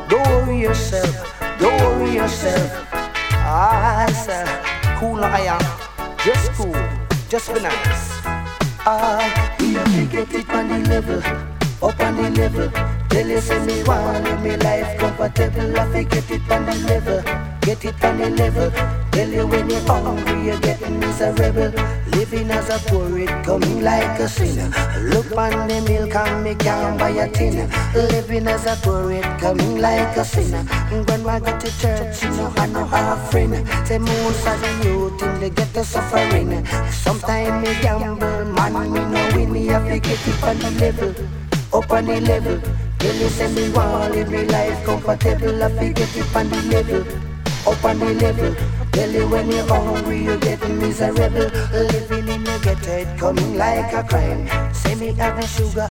Don't worry yourself, don't worry yourself. Ah, sir, cool no I am. Just cool, just be nice. Ah, we have to get it on the level, up on the level. Tell you say me want live me life comfortable. I fi get it on the level, get it on the level. Tell you when you're hungry, you're getting miserable. Living as a poet, coming like a sinner. Look on the milk and me can't buy a tin. Living as a poet, coming like a sinner. When I go to church, you know I know how a friend. Say most of the youth in they get the suffering. Sometimes me gamble, man me no win. Me have to get it on the level, up on the level. Tell you say me want live me life comfortable. I fi get it on the level, up on the level. Tell you when you're hungry, you're getting miserable. Living in the ghetto, it coming like a crime. Say me have a sugar